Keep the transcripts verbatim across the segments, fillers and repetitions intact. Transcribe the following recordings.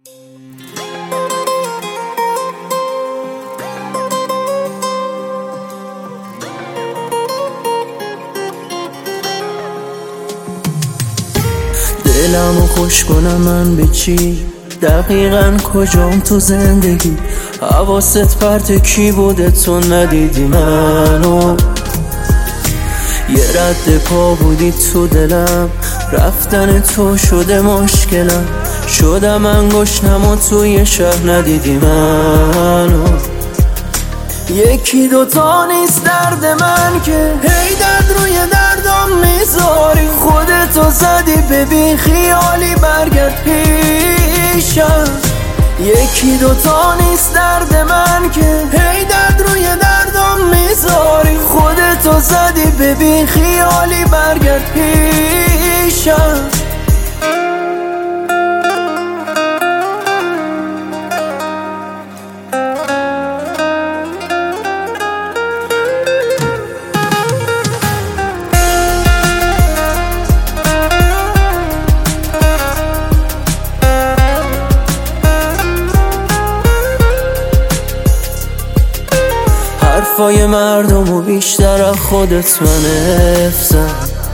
دلمو خوش کنم من به چی؟ دقیقاً کجام تو زندگی؟ حواست پرت کی بوده تو ندیدی منو؟ یه رد پا بودی تو دلم، رفتن تو شده مشکلم، شدم انگشتم و توی شهر ندیدی منو. یکی دوتا نیست درد من که هی درد روی دردم میذاری، خودتو زدی ببین خیالی برگرد پیشم. یکی دوتا نیست درد من که هی درد روی دردم میذاری، خودتو زدی ببین خیالی برگرد پیشم. حرفای مردم و بیشتر از خودت من حفظم،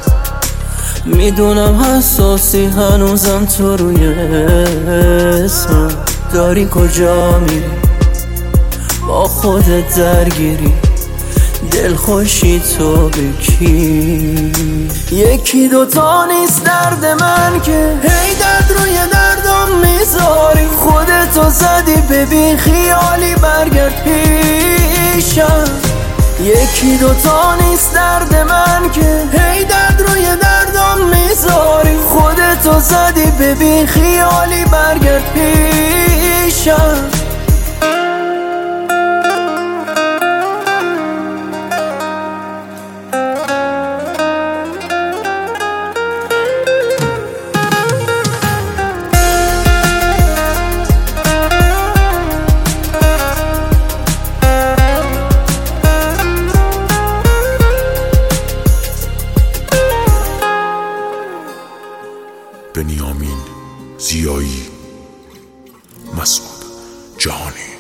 میدونم حساسی هنوزم تو روی اسمم. داری کجا میری با خودت درگیری، دل خوشی تو به کی؟ یکی دوتا نیست درد من که هی درد روی دردم میذاری، خودتو زدی ببین خیالی برگرد پیشم. یکی دوتا نیست درد من که هی درد روی دردم میذاری، خودتو زدی ببین خیالی برگرد پیشم. بنیامین زیایی، مسعود جهانی.